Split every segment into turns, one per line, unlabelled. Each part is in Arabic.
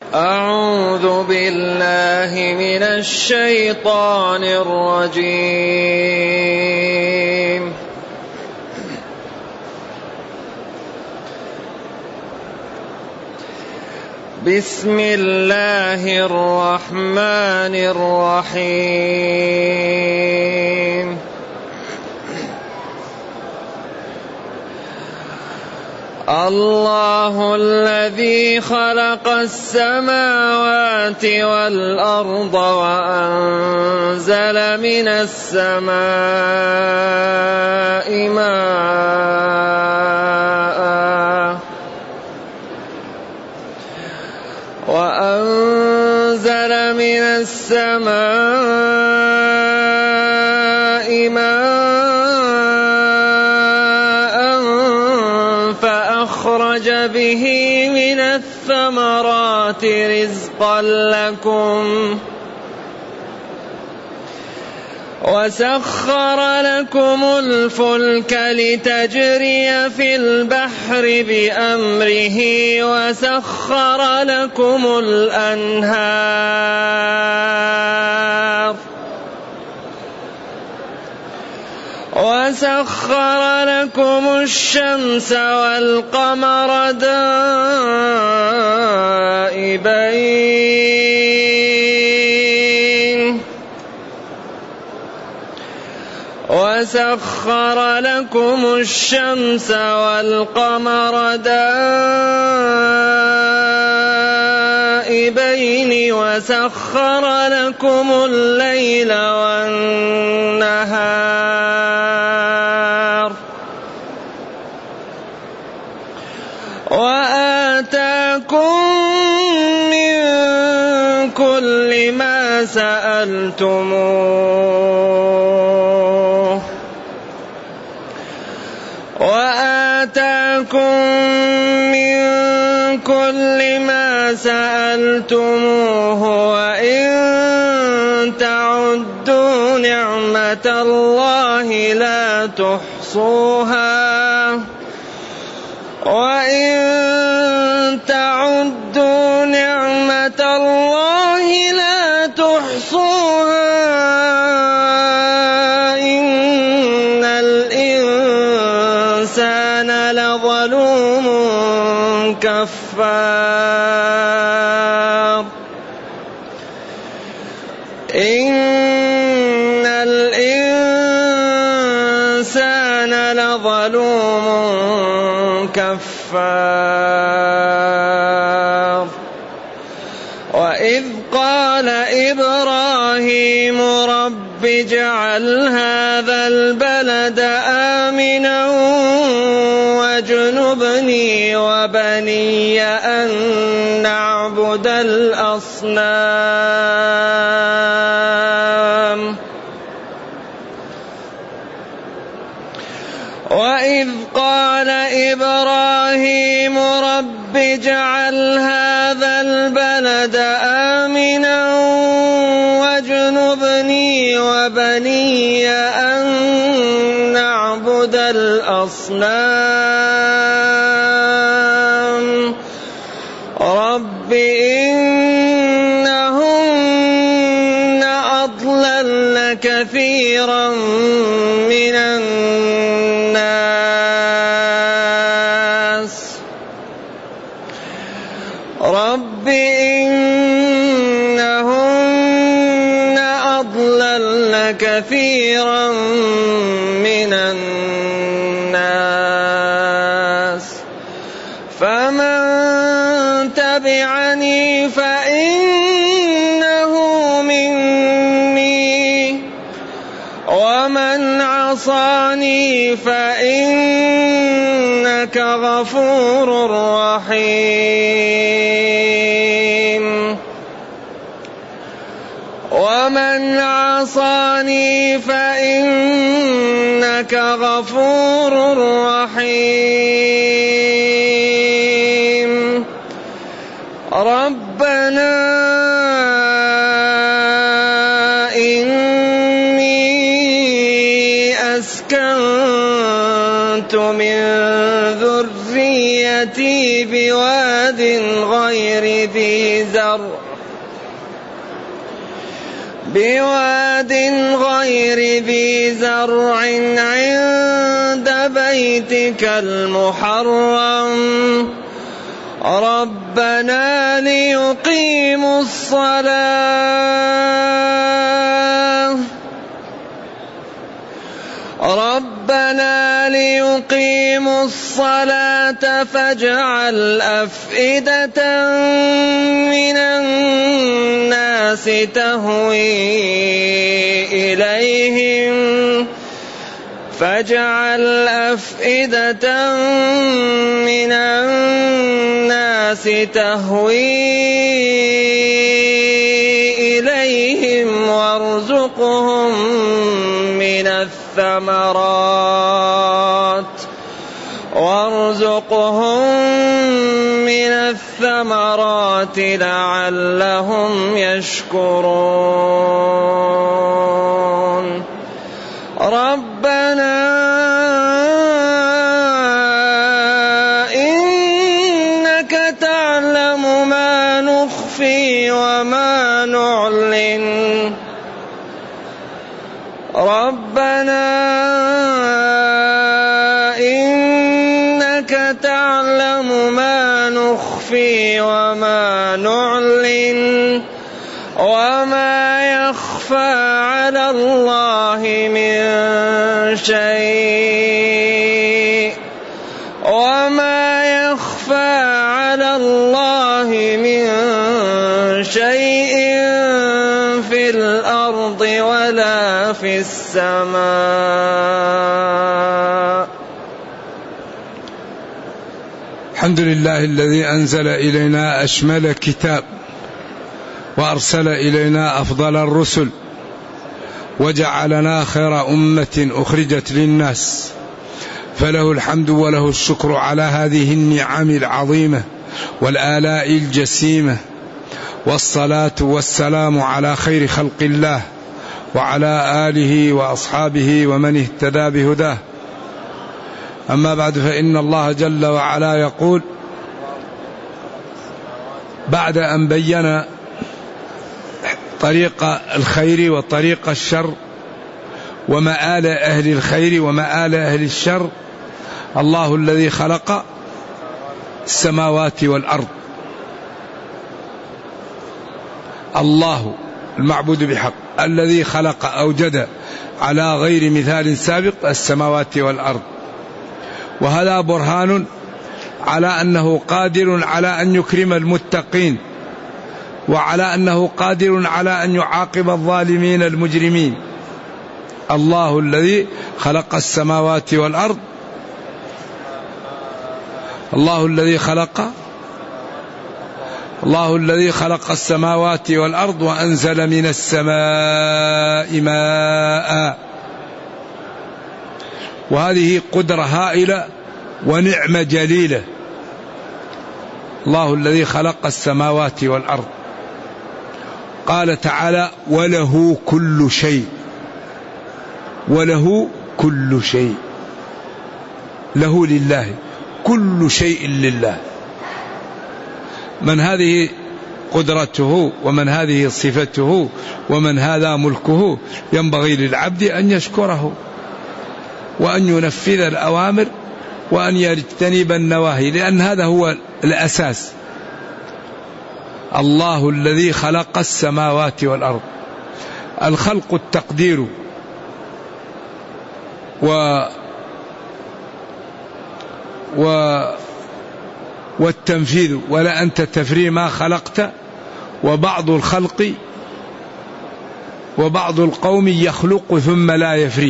أعوذ بالله من الشيطان الرجيم. بسم الله الرحمن الرحيم. الله الذي خلق السماوات والأرض وأنزل من السماء فأخرج به من الثمرات رزقا لكم وسخر لكم الفلك لتجري في البحر بأمره وسخر لكم الشمس والقمر دائبين وسخر لكم الليل والنهار وآتاكم من كل ما سألتموه وإن تعدوا نعمة الله لا تحصوها إن الإنسان لظلوم كفار وإذ قال إبراهيم رب اجعل هذا البلد آمنا واجنبني وبني أن نعبد الأصنام وإذ قال إبراهيم رب اجعل هذا البلد آمنا واجنبني وبني أن نعبد الأصنام رب إنهن أضللن كثيرا من الناس فمن تبعني فإنه مني ومن عصاني فإنك غفور رحيم ومن عصاني فإنك غفور رحيم ربنا إني أسكنت من ذريتي بواد بواد غير ذي زرع عند بيتك المحرم ربنا ليقيموا الصلاة فاجعل أفئدة من الناس تهوي إليهم وارزقهم من الثمرات لعلهم يشكرون ربنا إنك تعلم ما نخفي وما نعلن وما يخفى على الله من شيء في الأرض ولا في السماء.
الحمد لله الذي أنزل إلينا أشمل كتاب وأرسل إلينا أفضل الرسل وجعلنا خير أمة أخرجت للناس، فله الحمد وله الشكر على هذه النعم العظيمة والآلاء الجسيمة، والصلاة والسلام على خير خلق الله وعلى آله وأصحابه ومن اهتدى بهداه. أما بعد، فإن الله جل وعلا يقول بعد أن بين طريق الخير وطريق الشر ومآل أهل الخير ومآل أهل الشر: الله الذي خلق السماوات والأرض. الله المعبود بحق الذي خلق أوجد على غير مثال سابق السماوات والأرض، وهذا برهان على أنه قادر على أن يكرم المتقين، وعلى أنه قادر على أن يعاقب الظالمين المجرمين. الله الذي خلق السماوات والأرض، الله الذي خلق السماوات والأرض وأنزل من السماء ماء. وهذه قدرة هائلة ونعمة جليلة. الله الذي خلق السماوات والأرض. قال تعالى: وله كل شيء. وله كل شيء، له لله، كل شيء لله. من هذه قدرته ومن هذه صفته ومن هذا ملكه، ينبغي للعبد أن يشكره وأن ينفذ الأوامر وأن يجتنب النواهي، لأن هذا هو الأساس. الله الذي خلق السماوات والأرض. الخلق التقدير والتنفيذ، ولا أنت تفري ما خلقت. وبعض الخلق وبعض القوم يخلق ثم لا يفري.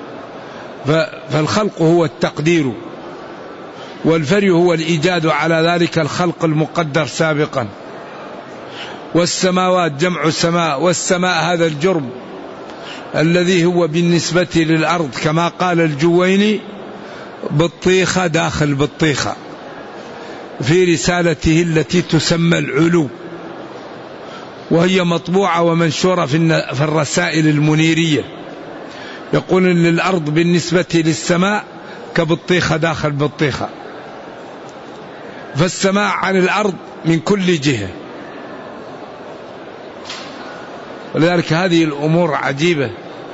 فالخلق هو التقدير، والفري هو الإيجاد على ذلك الخلق المقدر سابقا. والسماوات جمع سماء، والسماء هذا الجرم الذي هو بالنسبة للأرض كما قال الجويني: بطيخة داخل بطيخة، في رسالته التي تسمى العلو، وهي مطبوعة ومنشورة في الرسائل المنيرية. يقول إن الأرض بالنسبة للسماء كبطيخة داخل بطيخة. فالسماء عن الأرض من كل جهة. ولذلك هذه الأمور عجيبة.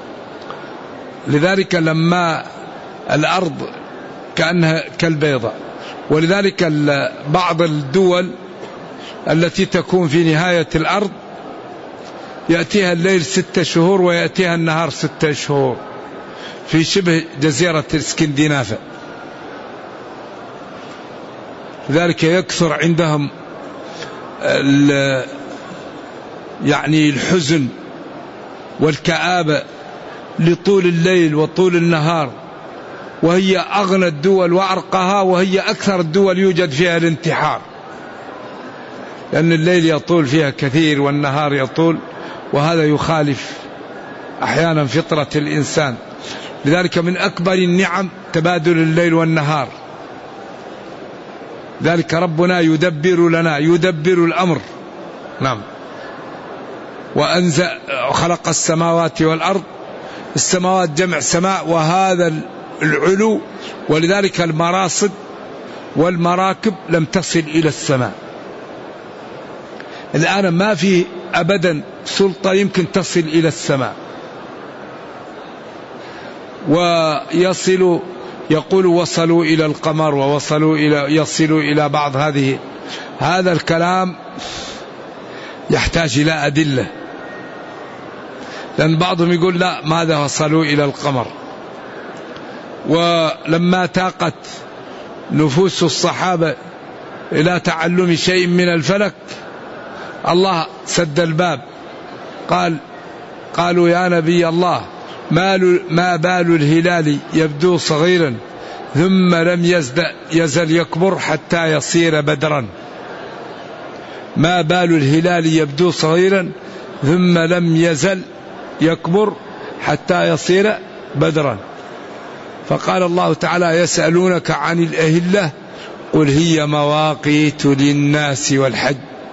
لذلك لما الأرض كأنها كالبيضة، ولذلك بعض الدول التي تكون في نهاية الأرض يأتيها الليل 6 شهور ويأتيها النهار 6 شهور في شبه جزيرة اسكندنافة. لذلك يكثر عندهم يعني الحزن والكآبة لطول الليل وطول النهار، وهي أغنى الدول وأرقها، وهي أكثر الدول يوجد فيها الانتحار، لأن الليل يطول فيها كثير والنهار يطول، وهذا يخالف أحيانا فطرة الإنسان. لذلك من أكبر النعم تبادل الليل والنهار. ذلك ربنا يدبر لنا، يدبر الأمر. نعم. وأنزل خلق السماوات والأرض. السماوات جمع سماء، وهذا العلو، ولذلك المراصد والمراكب لم تصل إلى السماء. الآن ما في أبدا سلطة يمكن تصل إلى السماء. ويصل يقول وصلوا إلى القمر ووصلوا إلى يصلوا إلى بعض هذا الكلام يحتاج إلى أدلة، لأن بعضهم يقول لا ماذا وصلوا إلى القمر. ولما تاقت نفوس الصحابة إلى تعلم شيء من الفلك الله سد الباب. قالوا يا نبي الله ما بال الهلال يبدو صغيرا ثم لم يزل يكبر حتى يصير بدرا. ما بال الهلال يبدو صغيرا ثم لم يزل يكبر حتى يصير بدرا. فقال الله تعالى يسألونك عن الأهلة قل هي مواقيت للناس والحج.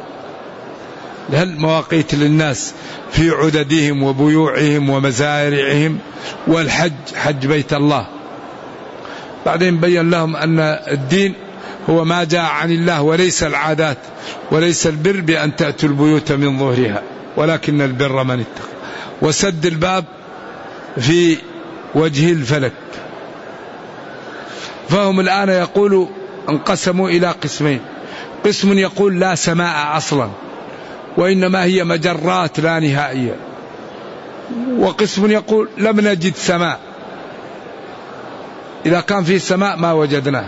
هل مواقيت للناس في عددهم وبيوعهم ومزارعهم، والحج حج بيت الله. بعدين بين لهم أن الدين هو ما جاء عن الله، وليس العادات، وليس البر بأن تأتوا البيوت من ظهرها ولكن البر من اتقى. وسد الباب في وجه الفلك. فهم الآن يقولوا انقسموا إلى قسمين. قسم يقول لا سماء أصلا وإنما هي مجرات لا نهائية، وقسم يقول لم نجد سماء، إذا كان في سماء ما وجدناه.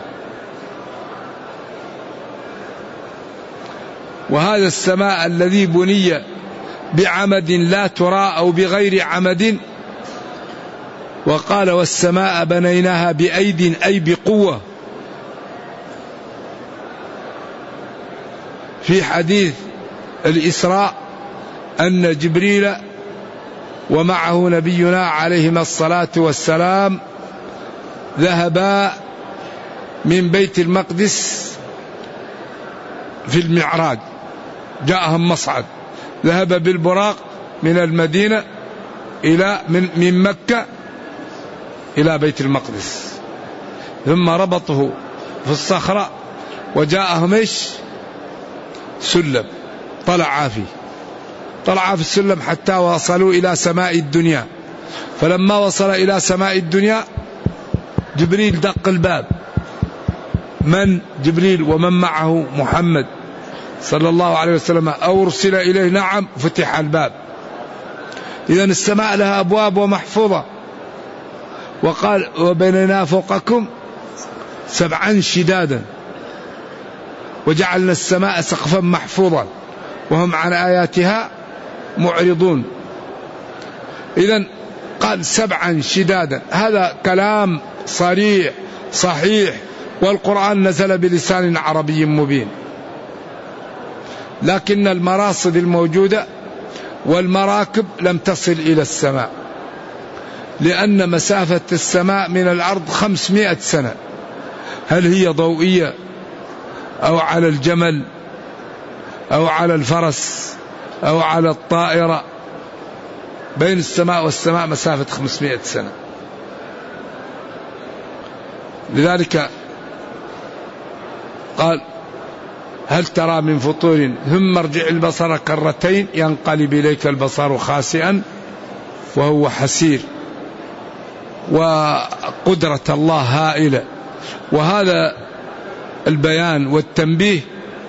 وهذا السماء الذي بني بعمد لا ترى أو بغير عمد، وقال والسماء بنيناها بأيد أي بقوة. في حديث الإسراء أن جبريل ومعه نبينا عليهما الصلاة والسلام ذهبا من بيت المقدس في المعراج، جاءهم مصعد، ذهب بالبراق من المدينة من مكة إلى بيت المقدس، ثم ربطه في الصخرة وجاءهم سلم طلع في السلم حتى وصلوا إلى سماء الدنيا. فلما وصل إلى سماء الدنيا جبريل دق الباب. من جبريل ومن معه محمد صلى الله عليه وسلم أرسل إليه. نعم فتح الباب. إذن السماء لها أبواب ومحفوظة. وقال وبنينا فوقكم 7 شدادا وجعلنا السماء سقفا محفوظا وهم عن آياتها معرضون. إذن قال 7 شدادا، هذا كلام صريح صحيح، والقرآن نزل بلسان عربي مبين. لكن المراصد الموجودة والمراكب لم تصل إلى السماء، لأن مسافة السماء من الأرض 500 سنة. هل هي ضوئية أو على الجمل أو على الفرس أو على الطائرة؟ بين السماء والسماء مسافة 500 سنة. لذلك قال هل ترى من فطور ثم ارجع البصر كرتين ينقلب إليك البصر خاسئا وهو حسير. وقدرة الله هائلة. وهذا البيان والتنبيه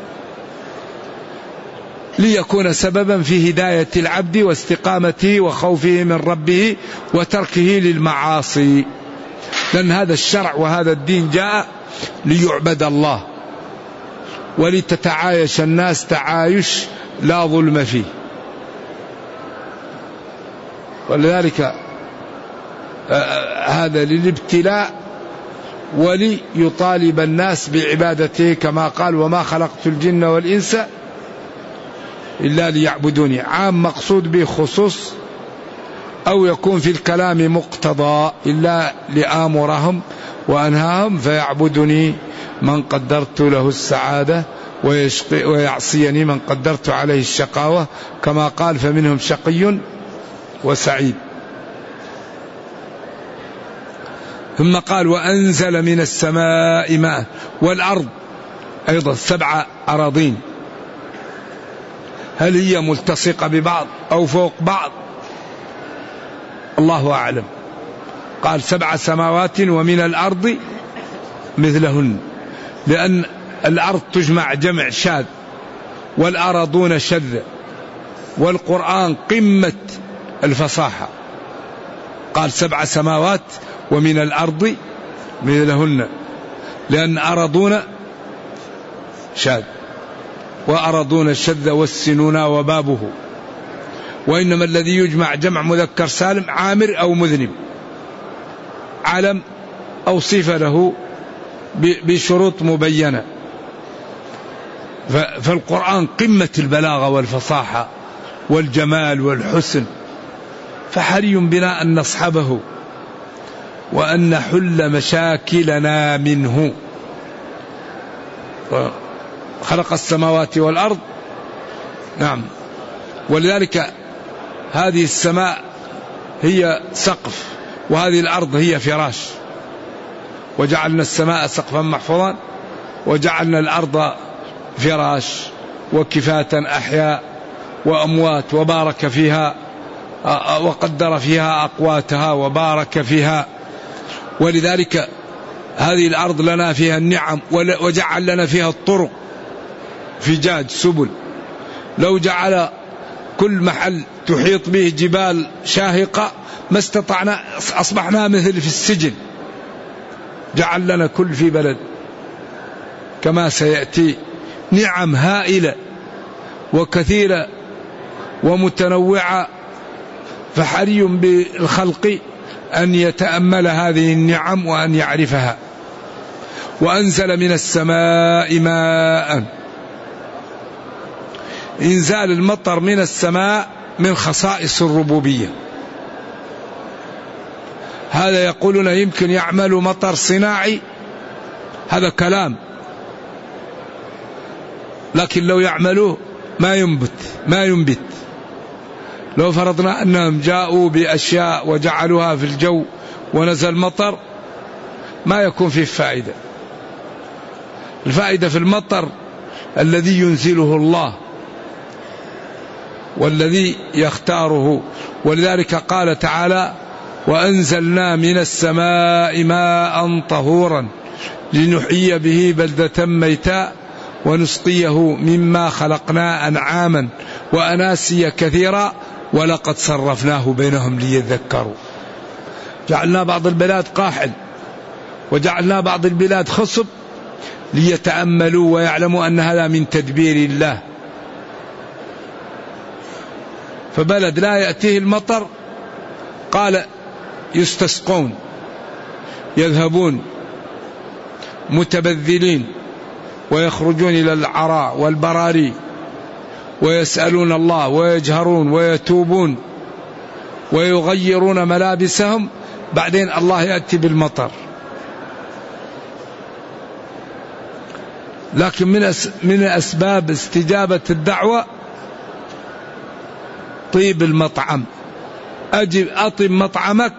ليكون سببا في هداية العبد واستقامته وخوفه من ربه وتركه للمعاصي، لأن هذا الشرع وهذا الدين جاء ليعبد الله ولتتعايش الناس تعايش لا ظلم فيه. ولذلك هذا للابتلاء وليطالب الناس بعبادته، كما قال وما خلقت الجن والإنس إلا ليعبدوني. عام مقصود به خصوص، أو يكون في الكلام مقتضى إلا لآمرهم وأنهاهم فيعبدني من قدرت له السعادة ويعصيني من قدرت عليه الشقاوة، كما قال فمنهم شقي وسعيد. ثم قال وأنزل من السماء ماء. والأرض أيضا 7 أراضين، هل هي ملتصقة ببعض أو فوق بعض؟ الله أعلم. قال 7 سماوات ومن الأرض مثلهن، لأن الأرض تجمع جمع شاذ والأراضون شذ، والقرآن قمة الفصاحة. قال 7 سماوات ومن الأرض مثلهن، لأن أراضون شاذ وأراضون الشذ والسنون وبابه. وإنما الذي يجمع جمع مذكر سالم عامر أو مذنب، علم أو صفة له بشروط مبينة. فالقرآن قمة البلاغة والفصاحة والجمال والحسن، فحري بنا أن نصحبه وأن نحل مشاكلنا منه. خلق السماوات والأرض. نعم. ولذلك هذه السماء هي سقف وهذه الأرض هي فراش. وجعلنا السماء سقفا محفوظا وجعلنا الأرض فراش وكفاة أحياء وأموات، وبارك فيها وقدر فيها أقواتها وبارك فيها. ولذلك هذه الأرض لنا فيها النعم، وجعل لنا فيها الطرق فجاج سبل. لو جعل كل محل تحيط به جبال شاهقة ما استطعنا، أصبحنا مثل في السجن. جعل لنا كل في بلد كما سيأتي نعم هائلة وكثيرة ومتنوعة، فحري بالخلق أن يتأمل هذه النعم وأن يعرفها. وأنزل من السماء ماء. إنزال المطر من السماء من خصائص الربوبية. هذا يقولون يمكن يعملوا مطر صناعي، هذا كلام، لكن لو يعملوه ما ينبت. لو فرضنا أنهم جاءوا بأشياء وجعلوها في الجو ونزل مطر ما يكون فيه فائدة. الفائدة في المطر الذي ينزله الله والذي يختاره. ولذلك قال تعالى وأنزلنا من السماء ماء طهورا لنحيي به بلدة ميتا ونسقيه مما خلقنا أنعاما وأناسيا كثيرا ولقد صرفناه بينهم ليذكروا. جعلنا بعض البلاد قاحل وجعلنا بعض البلاد خصب ليتأملوا ويعلموا أن هذا من تدبير الله. فبلد لا يأتيه المطر قال يستسقون، يذهبون متبذلين ويخرجون إلى العراء والبراري ويسألون الله ويجهرون ويتوبون ويغيرون ملابسهم، بعدين الله يأتي بالمطر. لكن من أسباب استجابة الدعوة طيب المطعم. أطب مطعمك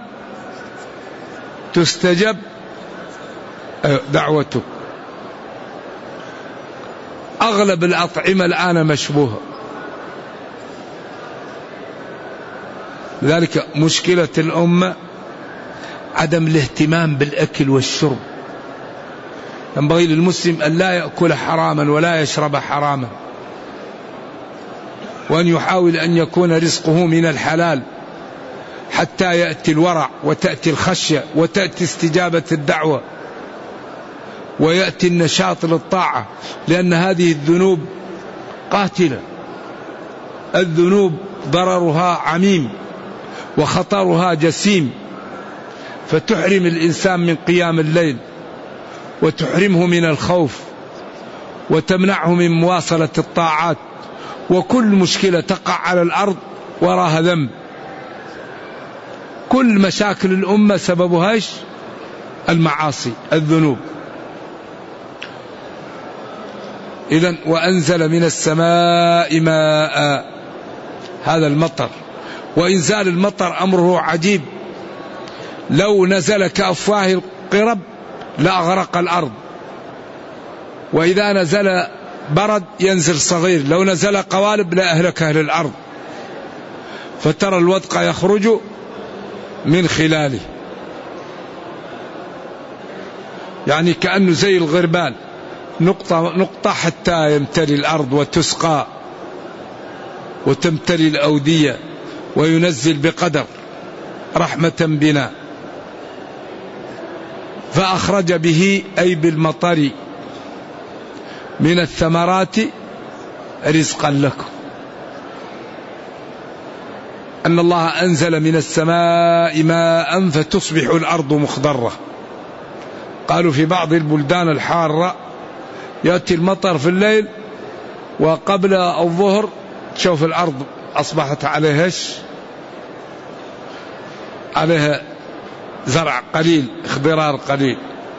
تستجب دعوتك. أغلب الأطعمة الآن مشبوهة. لذلك مشكلة الأمة عدم الاهتمام بالأكل والشرب. ينبغي للمسلم أن لا يأكل حراما ولا يشرب حراما، وأن يحاول أن يكون رزقه من الحلال حتى يأتي الورع وتأتي الخشية وتأتي استجابة الدعوة ويأتي النشاط للطاعة، لأن هذه الذنوب قاتلة. الذنوب ضررها عميم وخطرها جسيم، فتحرم الإنسان من قيام الليل وتحرمه من الخوف وتمنعه من مواصلة الطاعات، وكل مشكلة تقع على الأرض وراها ذنب. كل مشاكل الأمة سببها إيش؟ المعاصي، الذنوب. إذن وأنزل من السماء ماء، هذا المطر. وإنزال المطر أمره عجيب، لو نزل كأفواه القرب لأغرق الأرض، وإذا نزل برد ينزل صغير، لو نزل قوالب لأهلك أهل الأرض. فترى الودق يخرج من خلاله، يعني كأنه زي الغربال، نقطة حتى يمتلي الأرض وتسقى وتمتلي الأودية، وينزل بقدر رحمة بنا. فأخرج به أي بالمطر من الثمرات رزقا لكم. أن الله أنزل من السماء ماء فتصبح الأرض مخضرة. قالوا في بعض البلدان الحارة يأتي المطر في الليل وقبل الظهر تشوف الأرض أصبحت عليها زرع قليل، اخضرار قليل.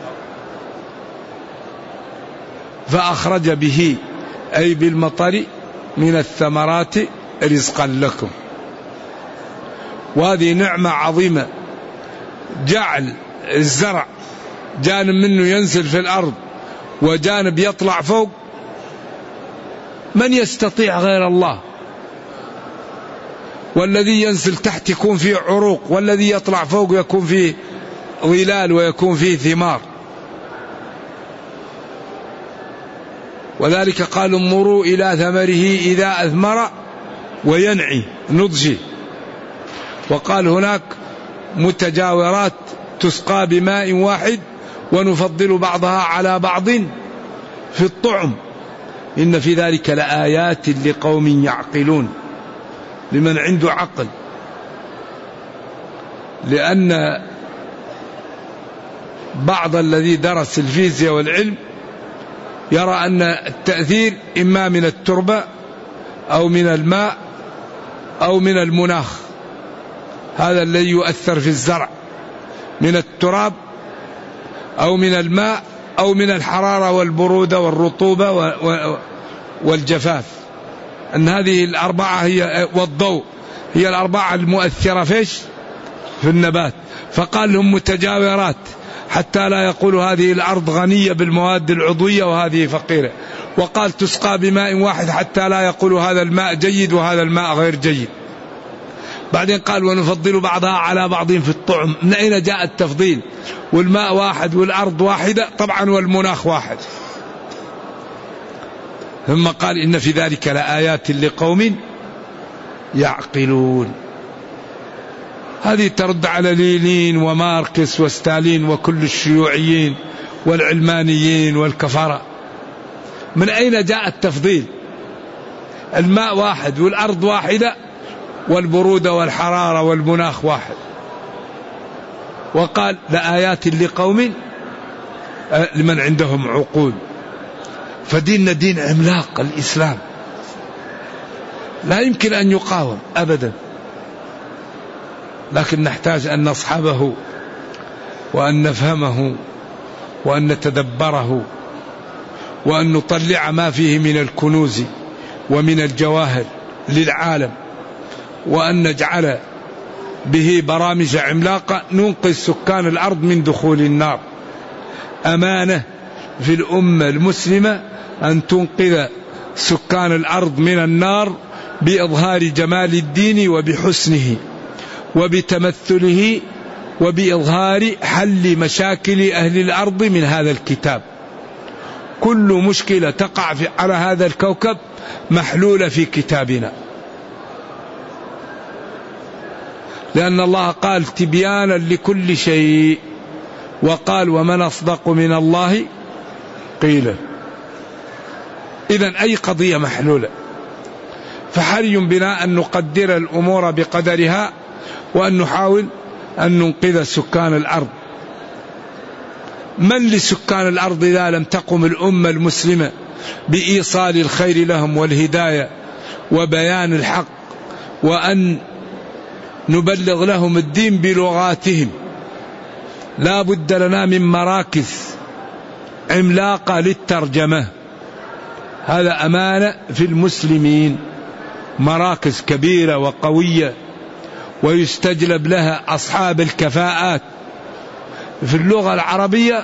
فأخرج به أي بالمطر من الثمرات رزقا لكم. وهذه نعمة عظيمة، جعل الزرع جانب منه ينزل في الأرض وجانب يطلع فوق. من يستطيع غير الله؟ والذي ينزل تحت يكون فيه عروق، والذي يطلع فوق يكون فيه ظلال ويكون فيه ثمار. وذلك قالوا انظروا إلى ثمره إذا أثمر وينعي نضجه. وقال هناك متجاورات تسقى بماء واحد ونفضل بعضها على بعض في الطعم، إن في ذلك لآيات لقوم يعقلون، لمن عنده عقل. لأن بعض الذي درس الفيزياء والعلم يرى أن التأثير إما من التربة أو من الماء أو من المناخ، هذا الذي يؤثر في الزرع، من التراب أو من الماء أو من الحرارة والبرودة والرطوبة والجفاف. أن هذه الأربعة هي والضوء هي الأربعة المؤثرة فيش في النبات. فقال لهم متجاورات حتى لا يقولوا هذه الأرض غنية بالمواد العضوية وهذه فقيرة. وقال تسقى بماء واحد حتى لا يقولوا هذا الماء جيد وهذا الماء غير جيد. بعدين قال ونفضل بعضها على بعض في الطعم. من أين جاء التفضيل؟ والماء واحد والأرض واحدة طبعا والمناخ واحد. ثم قال إن في ذلك لآيات لقوم يعقلون. هذه ترد على لينين وماركس وستالين وكل الشيوعيين والعلمانيين والكفرة. من أين جاء التفضيل؟ الماء واحد والأرض واحدة والبرودة والحرارة والمناخ واحد. وقال لآيات لقوم لمن عندهم عقول. فديننا دين عملاق، الإسلام لا يمكن أن يقاوم أبدا، لكن نحتاج أن نصحبه وأن نفهمه وأن نتدبره وأن نطلع ما فيه من الكنوز ومن الجواهر للعالم، وأن نجعل به برامج عملاقة ننقذ سكان الأرض من دخول النار. أمانة في الأمة المسلمة أن تنقذ سكان الأرض من النار بإظهار جمال الدين وبحسنه وبتمثله وبإظهار حل مشاكل أهل الأرض من هذا الكتاب. كل مشكلة تقع على هذا الكوكب محلولة في كتابنا، لأن الله قال تبيانا لكل شيء، وقال ومن أصدق من الله قيلا. إذن أي قضية محلولة، فحري بنا أن نقدر الأمور بقدرها وأن نحاول أن ننقذ سكان الأرض. من لسكان الأرض إذا لم تقم الأمة المسلمة بإيصال الخير لهم والهداية وبيان الحق وأن نبلغ لهم الدين بلغاتهم؟ لا بد لنا من مراكز عملاقة للترجمة، هذا أمانة في المسلمين، مراكز كبيرة وقوية ويستجلب لها أصحاب الكفاءات في اللغة العربية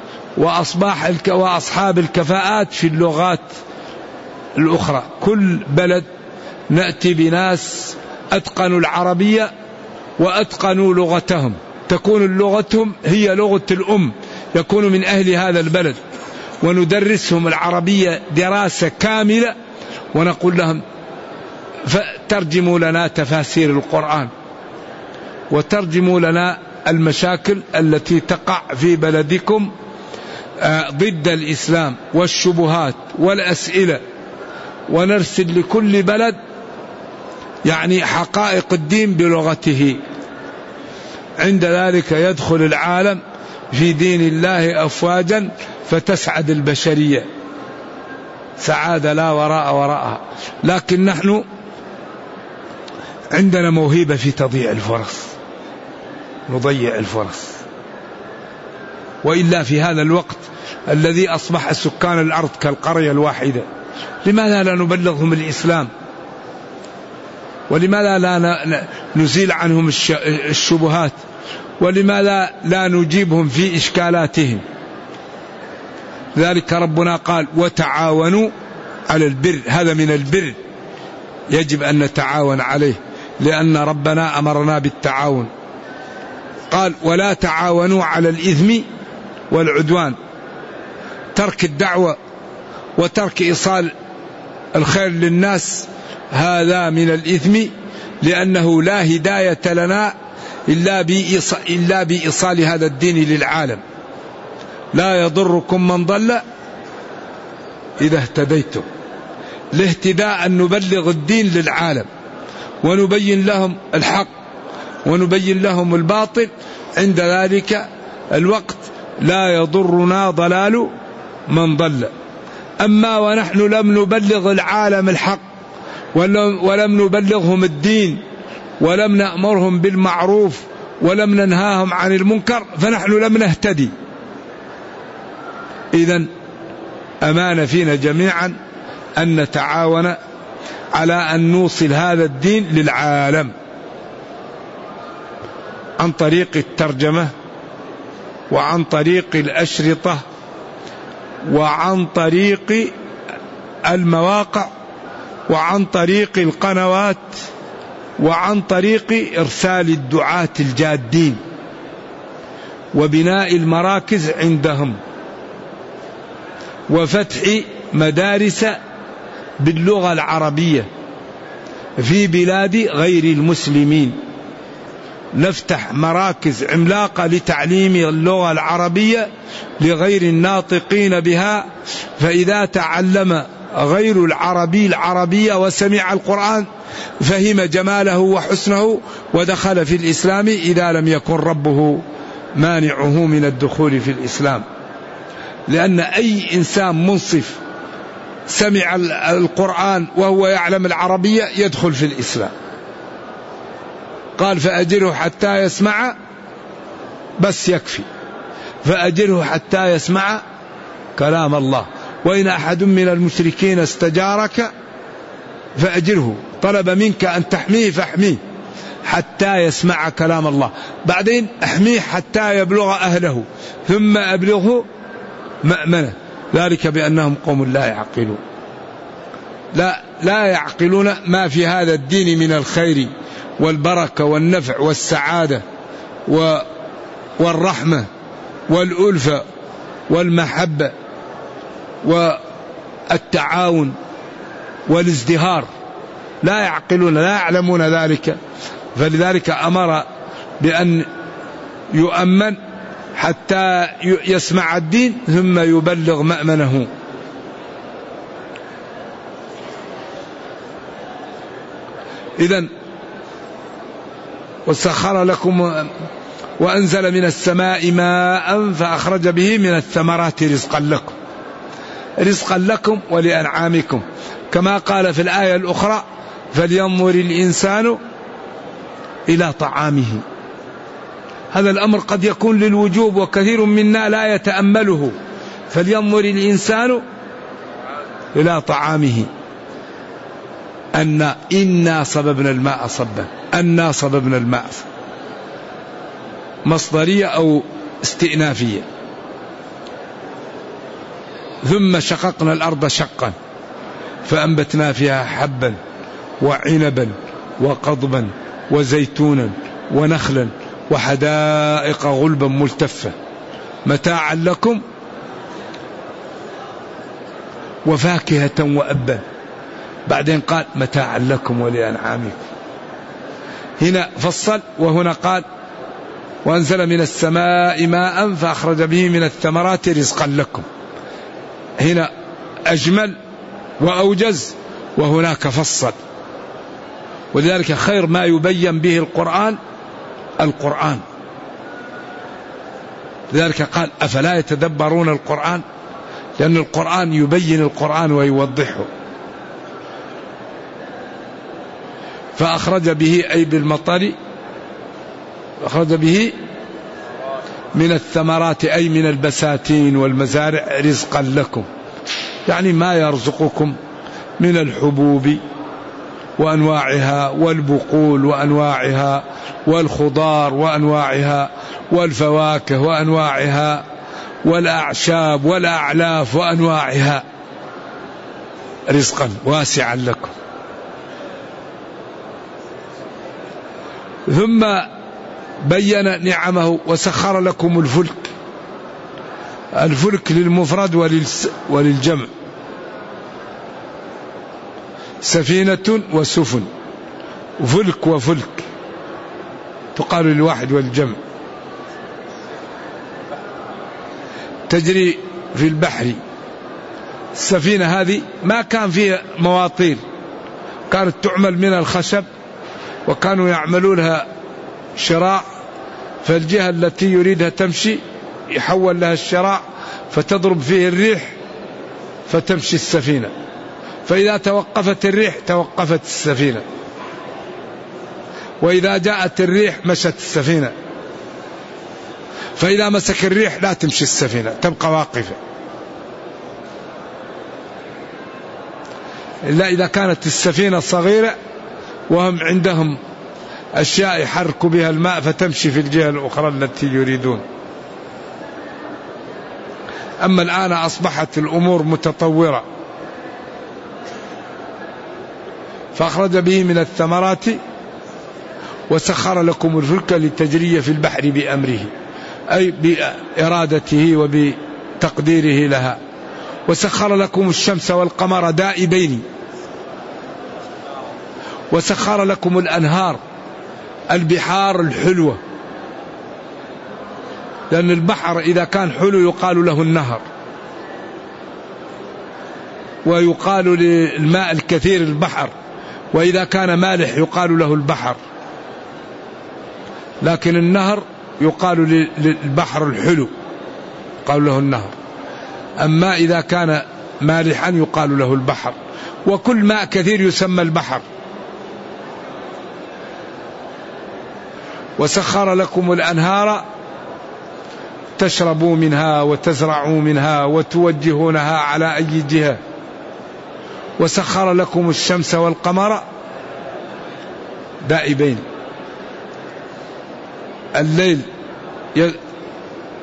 وأصحاب الكفاءات في اللغات الأخرى. كل بلد نأتي بناس أتقنوا العربية وأتقنوا لغتهم، تكون لغتهم هي لغة الأم، يكونوا من أهل هذا البلد، وندرسهم العربية دراسة كاملة ونقول لهم فترجموا لنا تفاسير القرآن وترجموا لنا المشاكل التي تقع في بلدكم ضد الإسلام والشبهات والأسئلة، ونرسل لكل بلد يعني حقائق الدين بلغته. عند ذلك يدخل العالم في دين الله أفواجا فتسعد البشرية سعادة لا وراء وراءها. لكن نحن عندنا موهبة في تضييع الفرص، نضيع الفرص. وإلا في هذا الوقت الذي أصبح سكان الأرض كالقرية الواحدة، لماذا لا نبلغهم الإسلام؟ ولماذا لا نزيل عنهم الشبهات؟ ولماذا لا نجيبهم في إشكالاتهم؟ ذلك ربنا قال وتعاونوا على البر، هذا من البر يجب أن نتعاون عليه، لأن ربنا أمرنا بالتعاون. قال ولا تعاونوا على الإثم والعدوان، ترك الدعوة وترك إيصال الخير للناس هذا من الإثم، لأنه لا هداية لنا إلا بإيصال هذا الدين للعالم. لا يضركم من ضل إذا اهتديتم. الاهتداء أن نبلغ الدين للعالم ونبين لهم الحق ونبين لهم الباطل، عند ذلك الوقت لا يضرنا ضلال من ضل. أما ونحن لم نبلغ العالم الحق ولم نبلغهم الدين ولم نأمرهم بالمعروف ولم ننهاهم عن المنكر فنحن لم نهتدي. إذن أمانة فينا جميعا أن نتعاون على أن نوصل هذا الدين للعالم عن طريق الترجمة وعن طريق الأشرطة وعن طريق المواقع وعن طريق القنوات وعن طريق إرسال الدعاة الجادين وبناء المراكز عندهم وفتح مدارس باللغة العربية في بلاد غير المسلمين. نفتح مراكز عملاقة لتعليم اللغة العربية لغير الناطقين بها، فإذا تعلم غير العربي العربية وسمع القرآن فهم جماله وحسنه ودخل في الإسلام إذا لم يكن ربه مانعه من الدخول في الإسلام. لأن أي إنسان منصف سمع القرآن وهو يعلم العربية يدخل في الإسلام. قال فأجره حتى يسمع، بس يكفي، فأجره حتى يسمع كلام الله. وإن أحد من المشركين استجارك فأجره، طلب منك أن تحميه فاحميه حتى يسمع كلام الله، بعدين احميه حتى يبلغ أهله ثم أبلغه مأمنه، ذلك بأنهم قوم لا يعقلون. لا يعقلون ما في هذا الدين من الخير والبركة والنفع والسعادة والرحمة والألفة والمحبة والتعاون والازدهار، لا يعقلون، لا يعلمون ذلك. فلذلك أمر بأن يؤمن حتى يسمع الدين ثم يبلغ مأمنه. إذن وسخر لكم وأنزل من السماء ماء فأخرج به من الثمرات رزقا لكم ولأنعامكم، كما قال في الآية الأخرى فلينظر الإنسان إلى طعامه. هذا الأمر قد يكون للوجوب وكثير منا لا يتأمله. فلينظر الإنسان إلى طعامه إنا صببنا الماء صبا، أنا صببنا الماء مصدرية أو استئنافية. ثم شققنا الأرض شقا فأنبتنا فيها حبا وعنبا وقضبا وزيتونا ونخلا وحدائق غلبا ملتفة متاعا لكم وفاكهة وأبا. بعدين قال متاعا لكم ولأنعامكم. هنا فصل، وهنا قال وأنزل من السماء ماء فأخرج به من الثمرات رزقا لكم. هنا أجمل وأوجز، وهناك فصل. ولذلك خير ما يبين به القرآن. لذلك قال أفلا يتدبرون القرآن، لأن القرآن يبين القرآن ويوضحه. فأخرج به أي بالمطر، أخرج به من الثمرات أي من البساتين والمزارع رزقا لكم، يعني ما يرزقكم من الحبوب وأنواعها والبقول وأنواعها والخضار وأنواعها والفواكه وأنواعها والأعشاب والأعلاف وأنواعها رزقا واسعا لكم. ثم بين نعمه وسخر لكم الفلك للمفرد وللجمع، سفينة وسفن، فلك وفلك تقال للواحد والجمع، تجري في البحر. السفينة هذه ما كان فيها مواطير، كانت تعمل من الخشب، وكانوا يعملونها شراع، فالجهة التي يريدها تمشي يحول لها الشراع فتضرب فيه الريح فتمشي السفينة، فإذا توقفت الريح توقفت السفينة، وإذا جاءت الريح مشت السفينة، فإذا مسك الريح لا تمشي السفينة تبقى واقفة، إلا إذا كانت السفينة صغيرة وهم عندهم أشياء يحركوا بها الماء فتمشي في الجهة الأخرى التي يريدون. أما الآن أصبحت الأمور متطورة. فأخرج به من الثمرات وسخر لكم الفلك لتجري في البحر بأمره، أي بإرادته وبتقديره لها. وسخر لكم الشمس والقمر دائبين، وسخر لكم الأنهار، البحار الحلوة، لأن البحر إذا كان حلو يقال له النهر، ويقال للماء الكثير البحر، وإذا كان مالح يقال له البحر، لكن النهر يقال للبحر الحلو يقال له النهر، أما إذا كان مالحا يقال له البحر، وكل ماء كثير يسمى البحر. وسخر لكم الأنهار تشربوا منها وتزرعوا منها وتوجهونها على أي جهة. وسخر لكم الشمس والقمر دائبين، الليل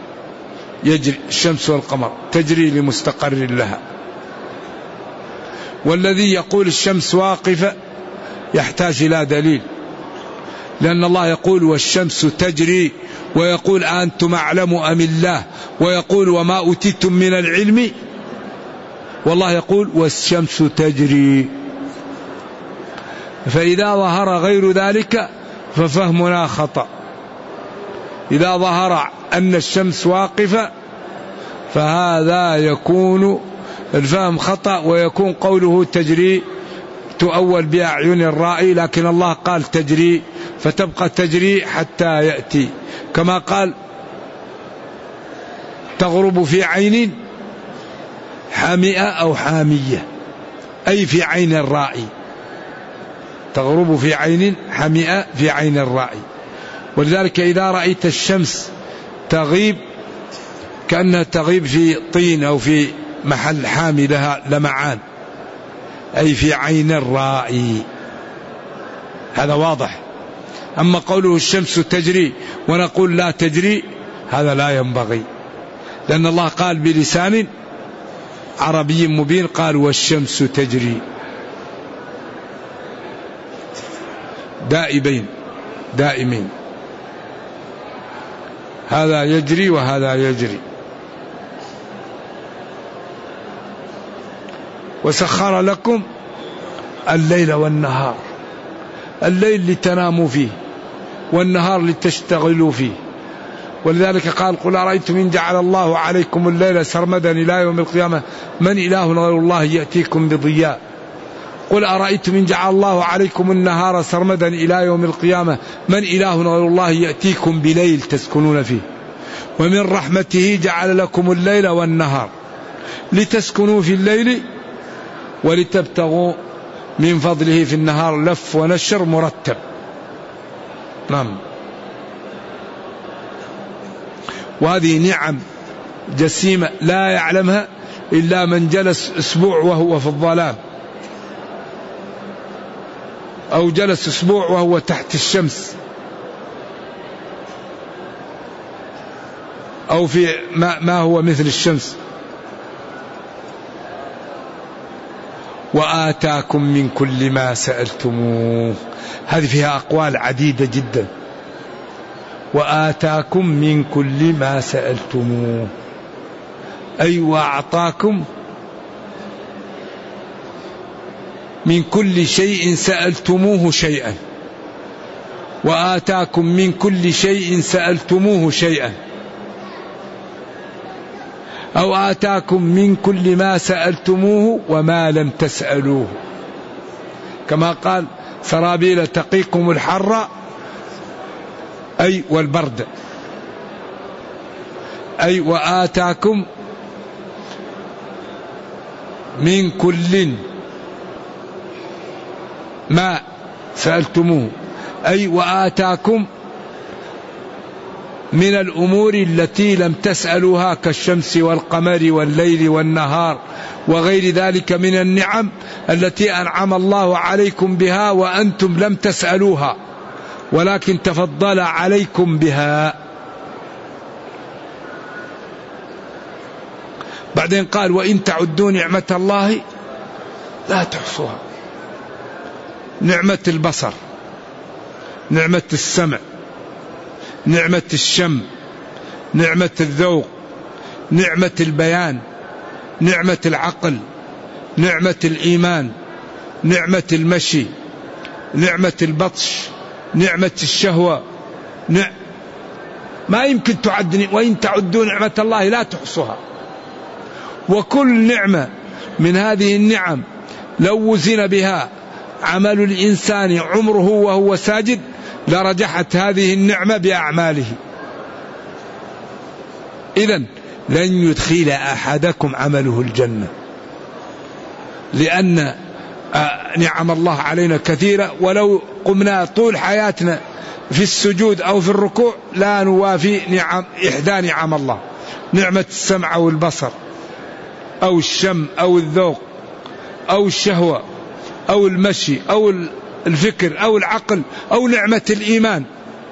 يجري الشمس والقمر تجري لمستقر لها، والذي يقول الشمس واقفة يحتاج إلى دليل، لأن الله يقول والشمس تجري، ويقول أنتم أعلم أم الله، ويقول وما أوتيتم من العلم، والله يقول والشمس تجري. فإذا ظهر غير ذلك ففهمنا خطأ. إذا ظهر أن الشمس واقفة فهذا يكون الفهم خطأ، ويكون قوله تجري تؤول بأعين الرائي، لكن الله قال تجري، فتبقى تجري حتى يأتي، كما قال تغرب في عين حامئة أو حامية، أي في عين الرائي، تغرب في عين حامئة في عين الرائي. ولذلك إذا رأيت الشمس تغيب كأنها تغيب في طين أو في محل حامي لها لمعان، أي في عين الرائي، هذا واضح. أما قوله الشمس تجري ونقول لا تجري هذا لا ينبغي، لأن الله قال بلسان عربي مبين، قال والشمس تجري، دائمين، هذا يجري وهذا يجري. وسخر لكم الليل والنهار، الليل لتناموا فيه والنهار لتشتغلوا فيه. ولذلك قال قل أرأيتم إن جعل الله عليكم الليل سرمدا إلى يوم القيامة من إله غير الله يأتيكم بضياء. قل أرأيتم إن جعل الله عليكم النهار سرمدا إلى يوم القيامة من إله غير الله يأتيكم بليل تسكنون فيه. ومن رحمته جعل لكم الليل والنهار لتسكنوا في الليل ولتبتغوا من فضله في النهار، لف ونشر مرتب. نعم. وهذه نعم جسيمة لا يعلمها إلا من جلس أسبوع وهو في الظلام، أو جلس أسبوع وهو تحت الشمس، أو في ما هو مثل الشمس. وآتاكم من كل ما سألتموه، هذه فيها أقوال عديدة جدا. وآتاكم من كل ما سألتموه، أي وأعطاكم من كل شيء سألتموه شيئا، وآتاكم من كل شيء سألتموه شيئا، أو آتاكم من كل ما سألتموه وما لم تسألوه، كما قال سرابيل تقيكم الحر أي والبرد، أي وآتاكم من كل ما سألتموه، أي وآتاكم من الأمور التي لم تسألوها كالشمس والقمر والليل والنهار وغير ذلك من النعم التي أنعم الله عليكم بها وأنتم لم تسألوها ولكن تفضل عليكم بها. بعدين قال وإن تعدوا نعمة الله لا تحصوها. نعمة البصر، نعمة السمع، نعمة الشم، نعمة الذوق، نعمة البيان، نعمة العقل، نعمة الإيمان، نعمة المشي، نعمة البطش، نعمة الشهوة، ما يمكن تعد. وإن تعدوا نعمة الله لا تحصوها. وكل نعمة من هذه النعم لو وزن بها عمل الإنسان عمره وهو ساجد لرجحت هذه النعمة بأعماله. إذن لن يدخل أحدكم عمله الجنة، لأن نعم الله علينا كثيرة، ولو قمنا طول حياتنا في السجود أو في الركوع لا نوافي إحدى نعم الله، نعمة السمع أو البصر أو الشم أو الذوق أو الشهوة أو المشي أو الفكر أو العقل أو نعمة الإيمان.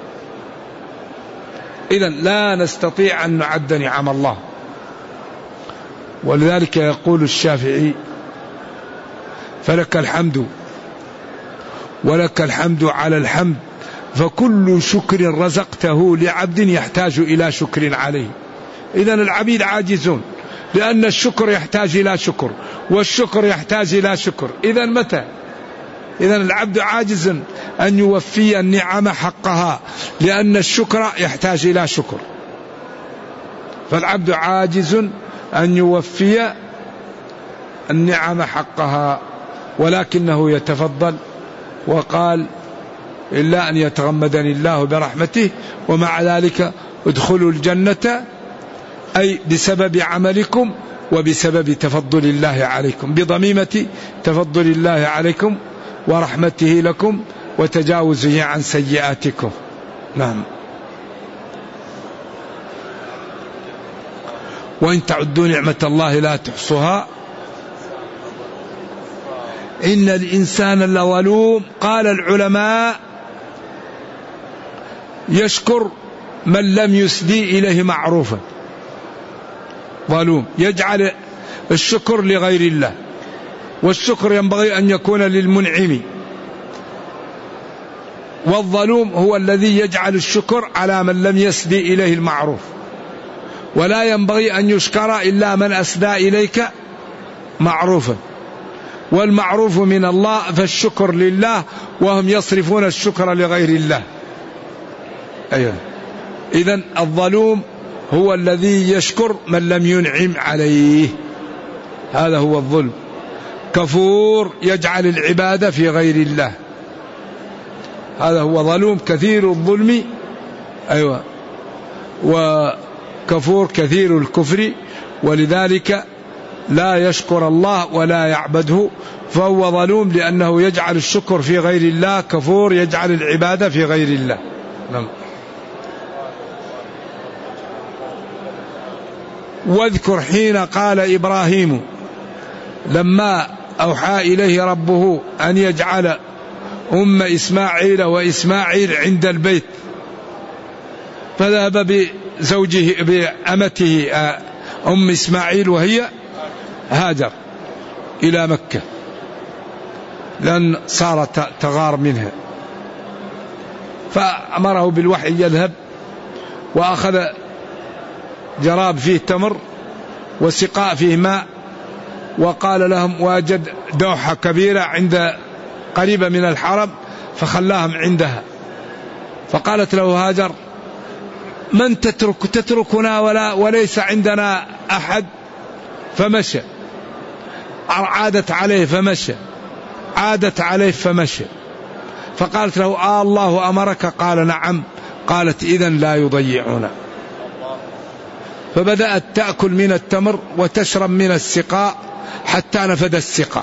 إذن لا نستطيع أن نعد نعم الله. ولذلك يقول الشافعي فلك الحمد ولك الحمد على الحمد، فكل شكر رزقته لعبد يحتاج إلى شكر عليه. إذن العبيد عاجزون، لأن الشكر يحتاج إلى شكر والشكر يحتاج إلى شكر. إذن متى؟ إذن العبد عاجز أن يوفي النعم حقها، لأن الشكر يحتاج إلى شكر. فالعبد عاجز أن يوفي النعم حقها، ولكنه يتفضل وقال إلا أن يتغمدني الله برحمته، ومع ذلك ادخلوا الجنة أي بسبب عملكم وبسبب تفضل الله عليكم، بضميمة تفضل الله عليكم ورحمته لكم وتجاوزه عن سيئاتكم. نعم. وإن تعدوا نعمة الله لا تحصوها إن الإنسان لظلوم. قال العلماء يشكر من لم يسدي إليه معروفا، ظلوم يجعل الشكر لغير الله، والشكر ينبغي أن يكون للمنعم، والظلوم هو الذي يجعل الشكر على من لم يسدي إليه المعروف. ولا ينبغي أن يشكر إلا من أسدى إليك معروفا، والمعروف من الله، فالشكر لله، وهم يصرفون الشكر لغير الله. أيوة. إذن الظلوم هو الذي يشكر من لم ينعم عليه، هذا هو الظلم. كفور يجعل العبادة في غير الله، هذا هو ظلوم كثير الظلم. أيوة. وكفور كثير الكفر، ولذلك لا يشكر الله ولا يعبده، فهو ظلوم لأنه يجعل الشكر في غير الله. كفور يجعل العبادة في غير الله. نعم. واذكر حين قال إبراهيم لما أوحى إليه ربه أن يجعل إسماعيل وإسماعيل عند البيت، فذهب بزوجه بأمته إسماعيل وهي هاجر إلى مكة، لأن صارت تغار منها، فأمره بالوحي يذهب، وأخذ جراب فيه تمر وسقاء فيه ماء، وقال لهم واجد دوحة كبيرة عند قريبة من الحرم، فخلاهم عندها. فقالت له هاجر من تتركنا وليس عندنا أحد؟ فمشى. عادت عليه فمشى، عادت عليه فمشى. فقالت له الله أمرك؟ قال نعم. قالت إذن لا يضيعنا. فبدأت تأكل من التمر وتشرب من السقاء حتى نفد السقاء،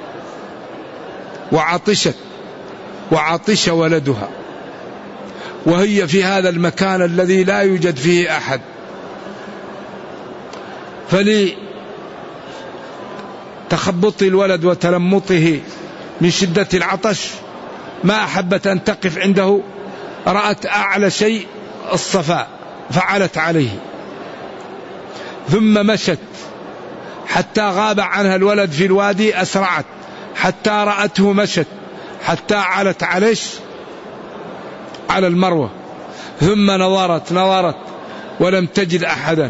وعطشت وعطش ولدها، وهي في هذا المكان الذي لا يوجد فيه أحد. فلتخبط الولد وتلمطه من شدة العطش ما أحبت أن تقف عنده، رأت أعلى شيء الصفاء فعلت عليه، ثم مشت حتى غاب عنها الولد في الوادي، أسرعت حتى رأته، مشت حتى علت على المروة، ثم نظرت ولم تجد أحدا،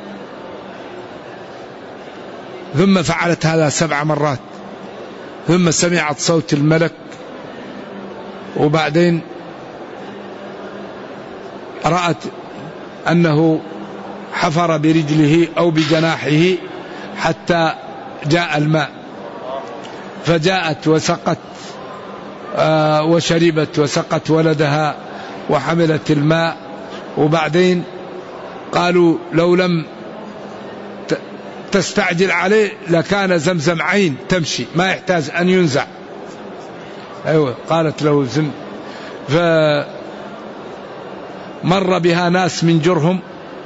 ثم فعلت هذا 7 مرات، ثم سمعت صوت الملك، وبعدين رأت أنه حفر برجله أو بجناحه حتى جاء الماء، فجاءت وسقت وشربت وسقت ولدها وحملت الماء. وبعدين قالوا لو لم تستعجل عليه لكان زمزم عين تمشي، ما يحتاج أن ينزع. أيوة. قالت له فمر بها ناس من جرهم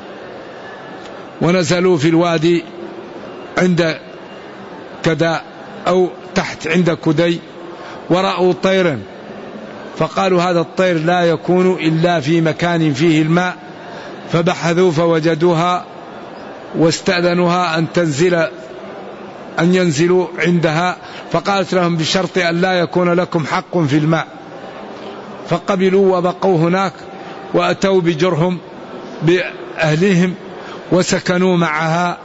ونزلوا في الوادي عند كدا أو تحت عند كدي، ورأوا طيرا، فقالوا هذا الطير لا يكون إلا في مكان فيه الماء، فبحثوا فوجدوها واستأذنوها أن تنزل أن ينزلوا عندها، فقالت لهم بشرط أن لا يكون لكم حق في الماء، فقبلوا وبقوا هناك وأتوا بجرهم بأهلهم وسكنوا معها،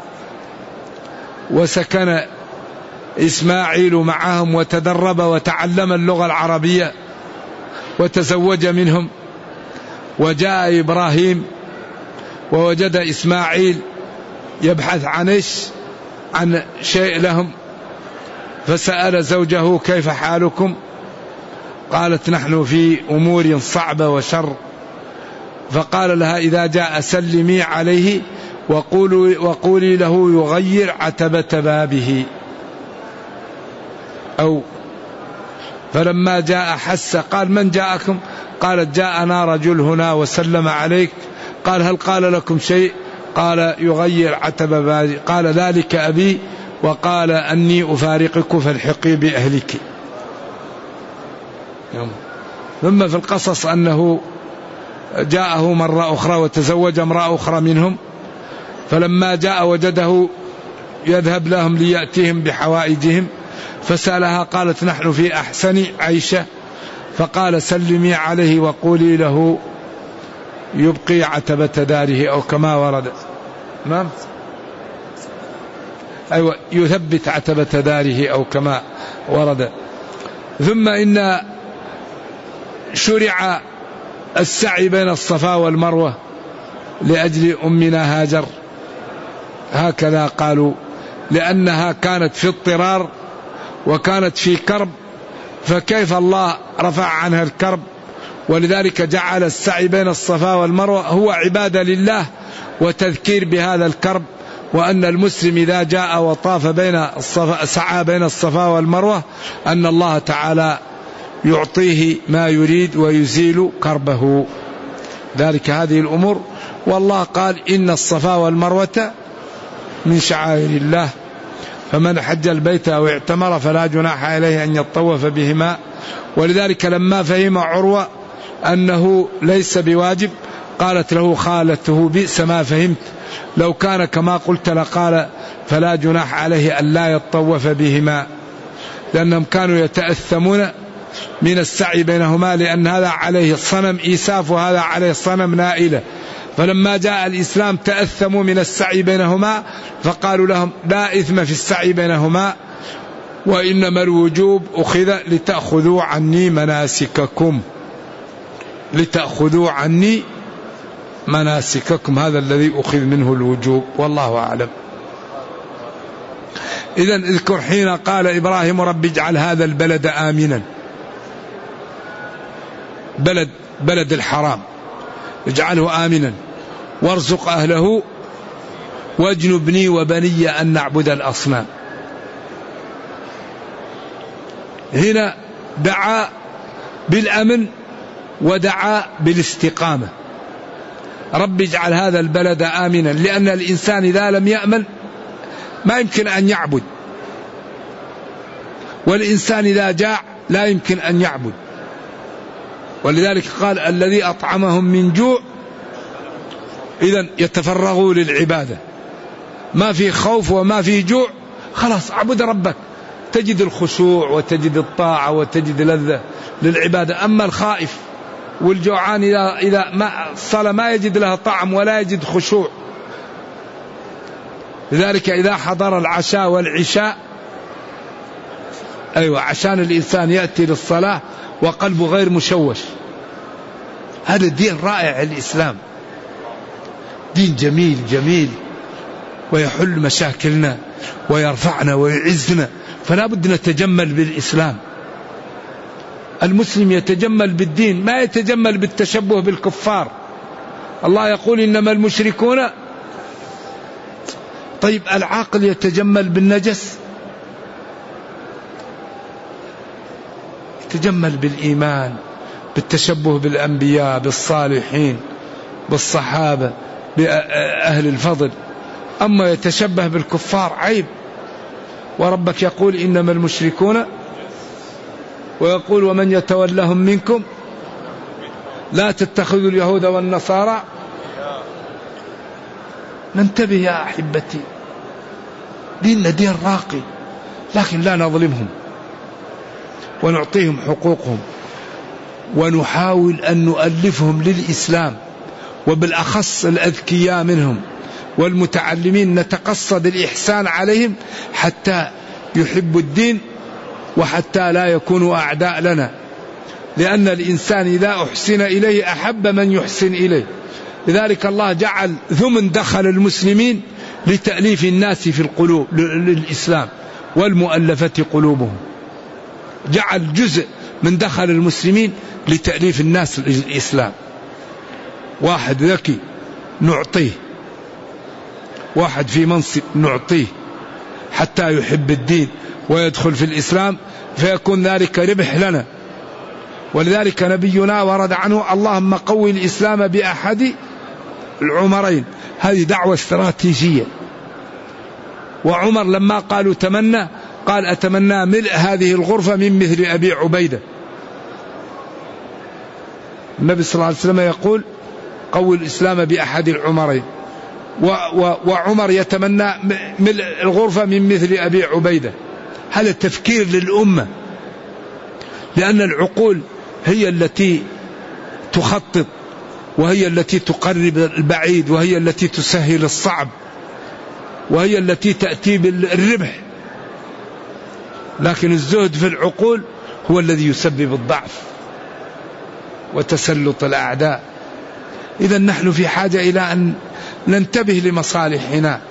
وسكن إسماعيل معهم وتدرب وتعلم اللغة العربية وتزوج منهم. وجاء إبراهيم ووجد إسماعيل يبحث عن شيء لهم، فسأل زوجه كيف حالكم؟ قالت نحن في أمور صعبة وشر. فقال لها إذا جاء سلمي عليه وقولي له يغير عتبة بابه. فلما جاء حس قال من جاءكم؟ قالت جاءنا رجل هنا وسلم عليك. قال هل قال لكم شيء؟ قال يغير عتبة بابي. قال ذلك أبي وقال أني أفارقك فالحقي بأهلك. ثم في القصص أنه جاءه مرة أخرى وتزوج امرأة أخرى منهم، فلما جاء وجده يذهب لهم ليأتيهم بحوائجهم، فسألها قالت نحن في أحسن عيشة. فقال سلمي عليه وقولي له يبقي عتبة داره، أو كما ورد. نعم أيوة، يثبت عتبة داره أو كما ورد. ثم إن شرع السعي بين الصفا والمروة لأجل أمنا هاجر، هكذا قالوا، لأنها كانت في اضطرار وكانت في كرب، فكيف الله رفع عنها الكرب؟ ولذلك جعل السعي بين الصفا والمروة هو عبادة لله وتذكير بهذا الكرب، وأن المسلم إذا جاء وطاف سعى بين الصفا والمروة أن الله تعالى يعطيه ما يريد ويزيل كربه. ذلك هذه الأمور. والله قال إن الصفا والمروة من شعائر الله، فمن حج البيت أو اعتمر فلا جناح عليه أن يطوف بهما. ولذلك لما فهم عروة أنه ليس بواجب قالت له خالته بئس ما فهمت، لو كان كما قلت لقال فلا جناح عليه أن لا يطوف بهما، لأنهم كانوا يتأثمون من السعي بينهما، لأن هذا عليه الصنم إيساف وهذا عليه الصنم نائلة. فلما جاء الإسلام تأثموا من السعي بينهما، فقالوا لهم لا إثم في السعي بينهما، وإنما الوجوب أخذ لتأخذوا عني مناسككم، لتأخذوا عني مناسككم، هذا الذي أخذ منه الوجوب، والله أعلم. إذن اذكر حين قال إبراهيم رب اجعل هذا البلد آمنا، بلد الحرام اجعله آمنا وارزق أهله واجنبني وبني أن نعبد الأصنام. هنا دعا بالأمن ودعا بالاستقامة. رب اجعل هذا البلد آمنا، لأن الإنسان إذا لم يأمن ما يمكن أن يعبد، والإنسان إذا جاع لا يمكن أن يعبد. ولذلك قال الذي أطعمهم من جوع. إذن يتفرغوا للعبادة، ما في خوف وما في جوع، خلاص اعبد ربك، تجد الخشوع وتجد الطاعة وتجد لذة للعبادة. أما الخائف والجوعان إذا ما الصلاة ما يجد لها طعم ولا يجد خشوع. لذلك إذا حضر العشاء والعشاء، أيوة، عشان الإنسان يأتي للصلاة وقلبه غير مشوش. هذا دين رائع الإسلام، دين جميل ويحل مشاكلنا ويرفعنا ويعزنا، فلا بد نتجمل بالإسلام. المسلم يتجمل بالدين، ما يتجمل بالتشبه بالكفار. الله يقول إنما المشركون. طيب العاقل يتجمل بالنجس؟ يتجمل بالإيمان، بالتشبه بالأنبياء، بالصالحين، بالصحابة، بأهل الفضل. أما يتشبه بالكفار عيب. وربك يقول إنما المشركون، ويقول ومن يتولهم منكم لا تتخذوا اليهود والنصارى. ننتبه يا أحبتي، ديننا دين راقي، لكن لا نظلمهم ونعطيهم حقوقهم، ونحاول أن نؤلفهم للإسلام، وبالأخص الأذكياء منهم والمتعلمين نتقصد الإحسان عليهم حتى يحبوا الدين وحتى لا يكونوا أعداء لنا، لأن الإنسان إذا أحسن إليه أحب من يحسن إليه. لذلك الله جعل ثمن دخل المسلمين لتأليف الناس في القلوب للإسلام والمؤلفة قلوبهم، جعل جزء من دخل المسلمين لتأليف الناس للإسلام. واحد ذكي نعطيه، واحد في منصب نعطيه حتى يحب الدين ويدخل في الإسلام، فيكون ذلك ربح لنا. ولذلك نبينا ورد عنه اللهم قوي الإسلام بأحد العمرين، هذه دعوة استراتيجية. وعمر لما قالوا تمنى قال أتمنى ملء هذه الغرفة من مثل أبي عبيدة. النبي صلى الله عليه وسلم يقول قوي الإسلام بأحد العمرين، وعمر يتمنى ملء الغرفة من مثل أبي عبيدة. هذا تفكير للأمة، لأن العقول هي التي تخطط، وهي التي تقرب البعيد، وهي التي تسهل الصعب، وهي التي تأتي بالربح. لكن الزهد في العقول هو الذي يسبب الضعف وتسلط الأعداء. إذا نحن في حاجة إلى أن ننتبه لمصالحنا.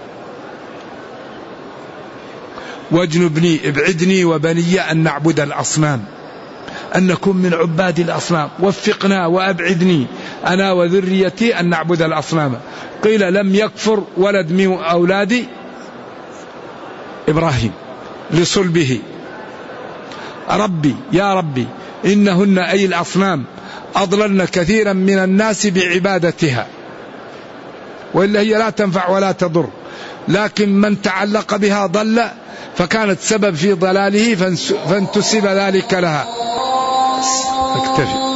واجنبني ابعدني وبني أن نعبد الأصنام، أن نكون من عباد الأصنام. وفقنا وأبعدني أنا وذريتي أن نعبد الأصنام. قيل لم يكفر ولد من أولاد إبراهيم لصلبه ربي يا ربي إنهن أي الأصنام أضللن كثيرا من الناس بعبادتها، وإلا هي لا تنفع ولا تضر، لكن من تعلق بها ضل، فكانت سبب في ضلاله فانتسب ذلك لها. اكتفي.